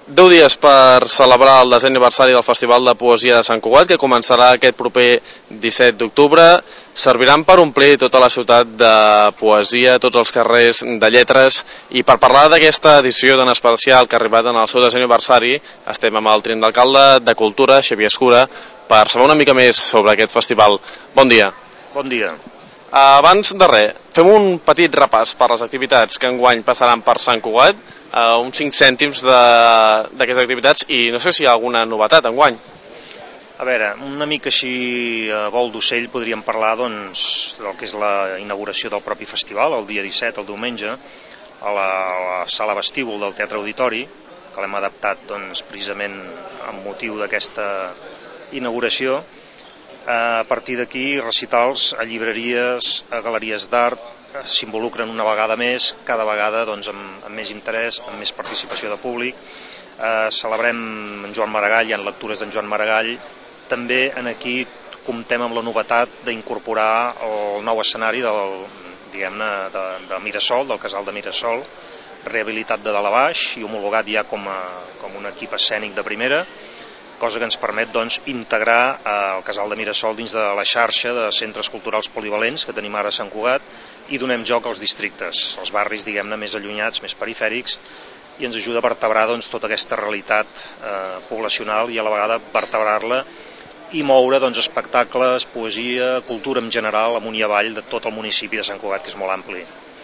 10 dies per celebrar el 10è aniversari del Festival de Poesia de Sant Cugat, que començarà aquest proper 17 d'octubre. Serviran per omplir tota la ciutat de poesia, tots els carrers de lletres, i per parlar d'aquesta edició tan especial que ha arribat en el seu 10è aniversari estem amb el tinent d'alcalde de Cultura, Xavier Escura, per saber una mica més sobre aquest festival. Bon dia. Bon dia. Abans de res, fem un petit repàs per les activitats que enguany passaran per Sant Cugat, uns 5 cèntims d'aquestes activitats, i no sé si hi ha alguna novetat enguany. A veure, una mica així a vol d'ocell podríem parlar doncs, del que és la inauguració del propi festival, el dia 17, el diumenge, a la sala vestíbul del Teatre Auditori, que l'hem adaptat doncs, precisament amb motiu d'aquesta inauguració. A partir d'aquí, recitals a llibreries, a galeries d'art, s'involucren una vegada més, cada vegada doncs, amb més interès, amb més participació de públic. Celebrem en Joan Maragall, hi ha lectures d'en Joan Maragall. També aquí comptem amb la novetat d'incorporar el nou escenari de Mirasol, del Casal de Mirasol, rehabilitat de dalt a baix i homologat ja com un equip escènic de primera, cosa que ens permet doncs, integrar el Casal de Mirasol dins de la xarxa de centres culturals polivalents que tenim ara a Sant Cugat, i donem joc als districtes, als barris diguem-ne més allunyats, més perifèrics, i ens ajuda a vertebrar doncs, tota aquesta realitat poblacional i a la vegada vertebrar-la i moure doncs, espectacles, poesia, cultura en general amunt i avall de tot el municipi de Sant Cugat, que és molt ampli.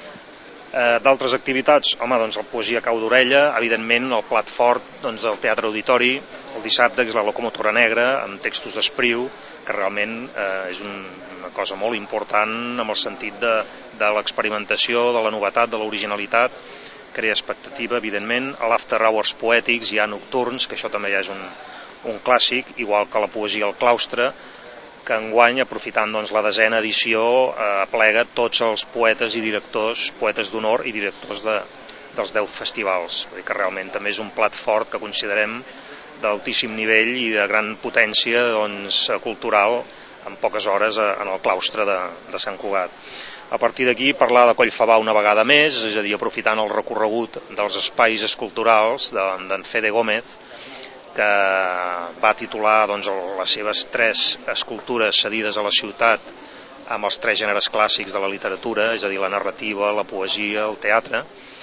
D'altres activitats, doncs, la poesia cau d'orella, evidentment el plat fort doncs, del Teatre Auditori, el dissabte, que és la Locomotora Negra, amb textos d'Espriu, que realment és una cosa molt important amb el sentit de l'experimentació, de la novetat, de l'originalitat, crea expectativa, evidentment. A l'After Hours Poètics hi ha nocturns, que això també ja és un clàssic, igual que la poesia al claustre, que enguany, aprofitant doncs, la 10a edició, aplega tots els poetes i directors, poetes d'honor i directors dels 10 festivals. Vull dir que realment també és un plat fort que considerem d'altíssim nivell i de gran potència doncs, cultural en poques hores en el claustre de Sant Cugat. A partir d'aquí parlar de Collfabà una vegada més, és a dir, aprofitant el recorregut dels espais esculturals d'en Fede Gómez, que va titular doncs, les seves 3 escultures cedides a la ciutat amb els 3 gèneres clàssics de la literatura, és a dir, la narrativa, la poesia, el teatre,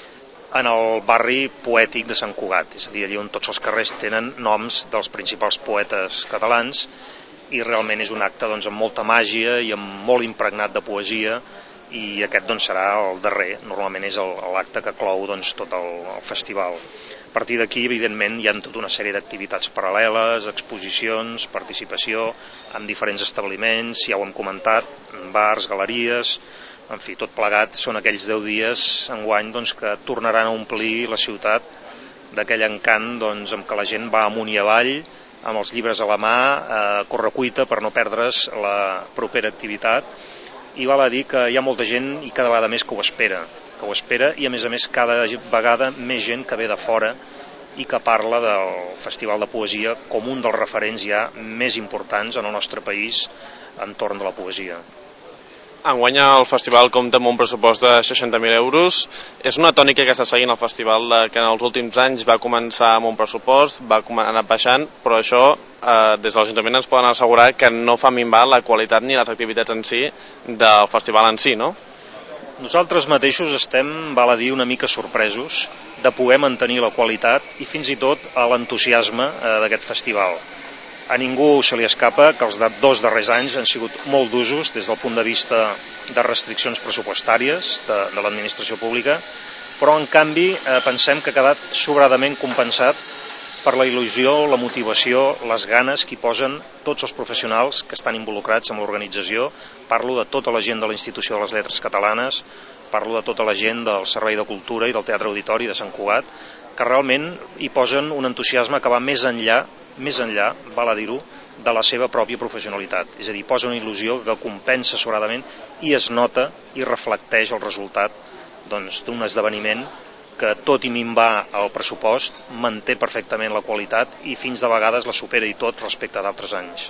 en el barri poètic de Sant Cugat, és a dir, allà on tots els carrers tenen noms dels principals poetes catalans, i realment és un acte doncs, amb molta màgia i amb molt impregnat de poesia, i aquest doncs, serà el darrer, normalment és l'acte que clou doncs, tot el festival. A partir d'aquí, evidentment, hi ha tota una sèrie d'activitats paral·leles, exposicions, participació en diferents establiments, ja ho hem comentat, bars, galeries, en fi, tot plegat són aquells 10 dies enguany doncs, que tornaran a omplir la ciutat d'aquell encant doncs, amb què la gent va amunt i avall, amb els llibres a la mà, a correcuita per no perdre's la propera activitat, i val a dir que hi ha molta gent i cada vegada més que ho espera, i a més cada vegada més gent que ve de fora i que parla del Festival de Poesia com un dels referents ja més importants en el nostre país entorn de la poesia. Enguany el festival compta amb un pressupost de 60.000 euros. És una tònica que està seguint el festival que en els últims anys va començar amb un pressupost, va anar baixant, però això des de l'Ajuntament ens poden assegurar que no fa minvar la qualitat ni les activitats en si del festival en si, no? Nosaltres mateixos estem, val a dir, una mica sorpresos de poder mantenir la qualitat i fins i tot l'entusiasme d'aquest festival. A ningú se li escapa que els 2 darrers anys han sigut molt d'usos des del punt de vista de restriccions pressupostàries de l'administració pública, però en canvi pensem que ha quedat sobradament compensat per la il·lusió, la motivació, les ganes que hi posen tots els professionals que estan involucrats en l'organització. Parlo de tota la gent de la Institució de les Lletres Catalanes, parlo de tota la gent del Servei de Cultura i del Teatre Auditori de Sant Cugat, que realment hi posen un entusiasme que va més enllà, val a dir-ho, de la seva pròpia professionalitat. És a dir, posa una il·lusió que compensa sobradament i es nota i reflecteix el resultat d'un esdeveniment que tot i minvar el pressupost manté perfectament la qualitat i fins de vegades la supera i tot respecte d'altres anys.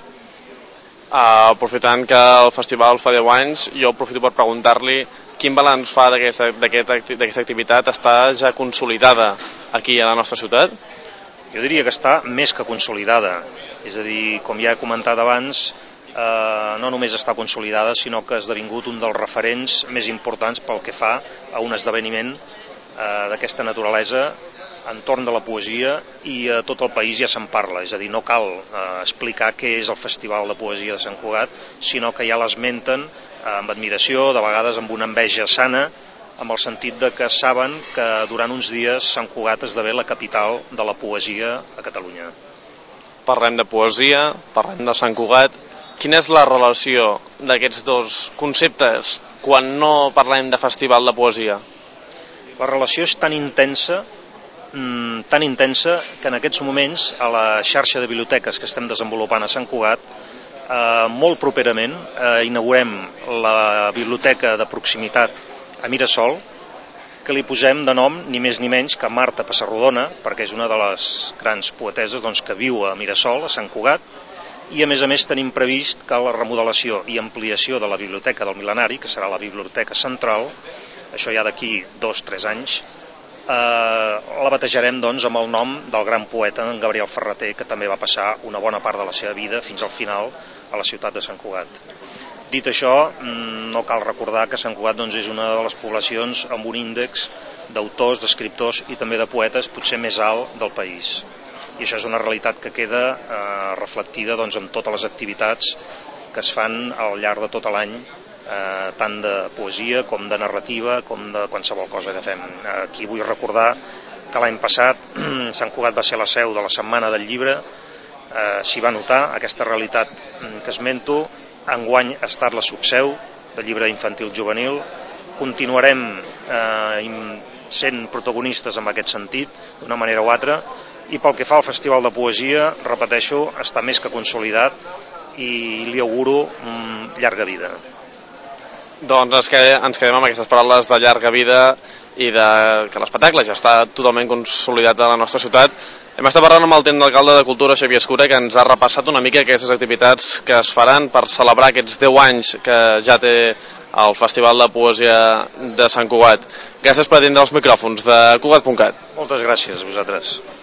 Aprofitant que el festival fa 10 anys, jo aprofito per preguntar-li quin balanç fa d'aquesta activitat. Està ja consolidada aquí a la nostra ciutat? Jo diria que està més que consolidada, és a dir, com ja he comentat abans, no només està consolidada, sinó que ha esdevingut un dels referents més importants pel que fa a un esdeveniment d'aquesta naturalesa entorn de la poesia, i a tot el país ja se'n parla, és a dir, no cal explicar què és el Festival de Poesia de Sant Cugat, sinó que ja l'esmenten amb admiració, de vegades amb una enveja sana, amb el sentit de que saben que durant uns dies Sant Cugat esdevé la capital de la poesia a Catalunya. Parlem de poesia, parlem de Sant Cugat. Quina és la relació d'aquests dos conceptes quan no parlem de festival de poesia? La relació és tan intensa que en aquests moments a la xarxa de biblioteques que estem desenvolupant a Sant Cugat, molt properament inaugurem la biblioteca de proximitat a Mirasol, que li posem de nom ni més ni menys que Marta Pessarrodona, perquè és una de les grans poeteses que viu a Mirasol, a Sant Cugat, i a més tenim previst que la remodelació i ampliació de la Biblioteca del Mil·lenari, que serà la biblioteca central, això ja d'aquí 2-3 anys, la batejarem amb el nom del gran poeta en Gabriel Ferrater, que també va passar una bona part de la seva vida fins al final a la ciutat de Sant Cugat. Dit això, no cal recordar que Sant Cugat és una de les poblacions amb un índex d'autors, d'escriptors i també de poetes potser més alt del país. I això és una realitat que queda reflectida en totes les activitats que es fan al llarg de tot l'any, tant de poesia com de narrativa, com de qualsevol cosa que fem. Aquí vull recordar que l'any passat Sant Cugat va ser la seu de la Setmana del Llibre, s'hi va notar aquesta realitat que esmento. Enguany ha estat la subseu del llibre infantil juvenil. Continuarem sent protagonistes en aquest sentit, d'una manera o altra, i pel que fa al Festival de Poesia, repeteixo, està més que consolidat i li auguro llarga vida. Doncs ens quedem amb aquestes paraules de llarga vida i que l'espectacle ja està totalment consolidat a la nostra ciutat. Hem estat parlant amb el tinent d'alcalde de Cultura, Xavier Escura, que ens ha repassat una mica aquestes activitats que es faran per celebrar aquests 10 anys que ja té el Festival de Poesia de Sant Cugat. Gràcies per atendre els micròfons de Cugat.cat. Moltes gràcies a vosaltres.